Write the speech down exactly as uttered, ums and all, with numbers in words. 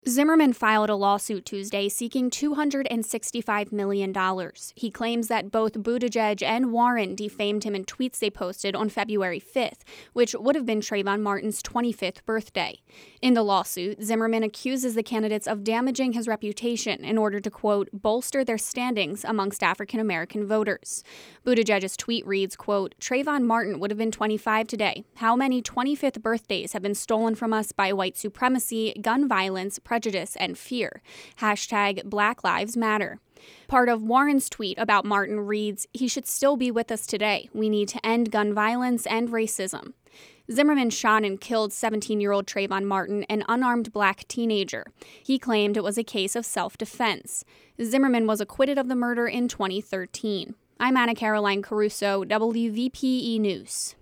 Zimmerman filed a lawsuit Tuesday seeking two hundred sixty-five million dollars. He claims that both Buttigieg and Warren defamed him in tweets they posted on February fifth, which would have been Trayvon Martin's twenty-fifth birthday. In the lawsuit, Zimmerman accuses the candidates of damaging his reputation in order to, quote, bolster their standings amongst African-American voters. Buttigieg's tweet reads, quote, Trayvon Martin would have been twenty-five today. How many twenty-fifth birthdays have been stolen from us by white supremacy, gun violence, prejudice, and fear? Hashtag Black Lives Matter. Part of Warren's tweet about Martin reads, he should still be with us today. We need to end gun violence and racism. Zimmerman shot and killed seventeen-year-old Trayvon Martin, an unarmed black teenager. He claimed it was a case of self-defense. Zimmerman was acquitted of the murder in twenty thirteen. I'm Anna Caroline Caruso, W V P E News.